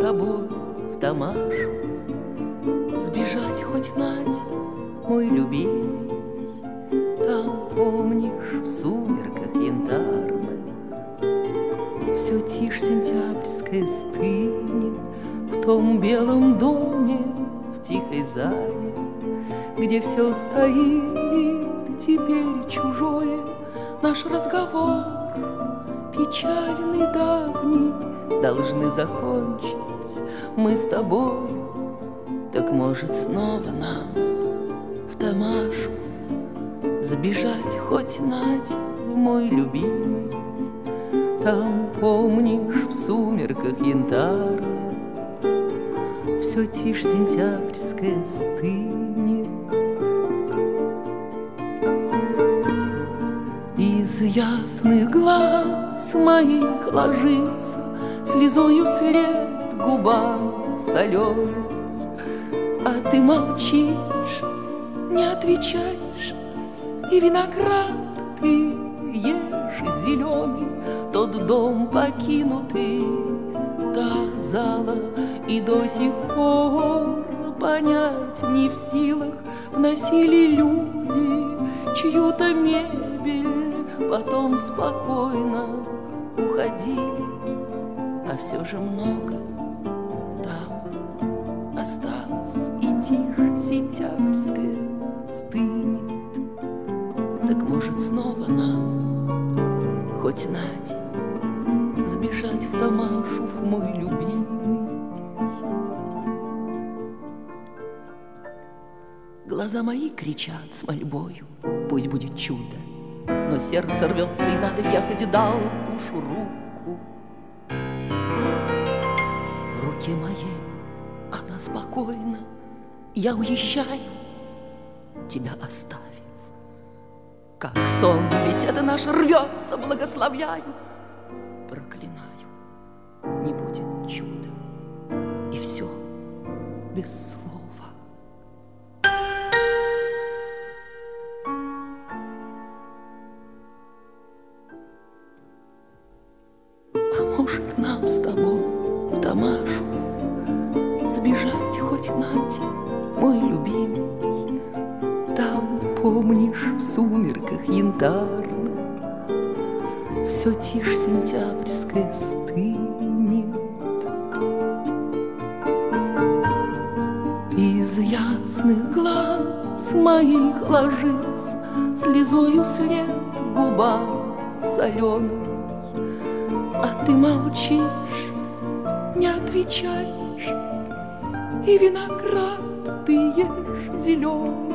тобой в Тамашу, сбежать хоть на день, мой любимый. Там, помнишь, в сумерках янтарных все тишь сентябрьская стынет в том белом доме в тихой зале, где все стоит теперь чужое. Наш разговор печальный, давний, должны закончить мы с тобою. Так может снова нам в Тамашу сбежать хоть на день, мой любимый. Там, помнишь, в сумерках янтарных все тишь сентябрьская стынет. Из ясных глаз моих ложится слезою след губам соленой, а ты молчишь, не отвечаешь, и виноград ты ешь зеленый, тот дом покинутый, та зала, и до сих пор понять не в силах вносили люди чью-то мебель, потом спокойно уходили, а все же много там осталось, и тихо сентябрьская стынет. Так может снова нам хоть на день сбежать в Тамашу, в мой любимый. Глаза мои кричат с мольбою, пусть будет чудо, но сердце рвется, и надо ехать, дал уж руку. В руке моей она спокойна, я уезжаю, тебя оставив. Как сон беседа наша рвется, благословляю, проклинаю, не будет чуда, и все без слова. А может нам с тобой в Тамашу сбежать хоть на день, мой любимый. Там, помнишь, в сумерках янтарных все тишь сентябрьская стынет. Из ясных глаз моих ложится слезою след губам соленой, а ты молчишь, не отвечаешь, и виноград ты ешь зеленый,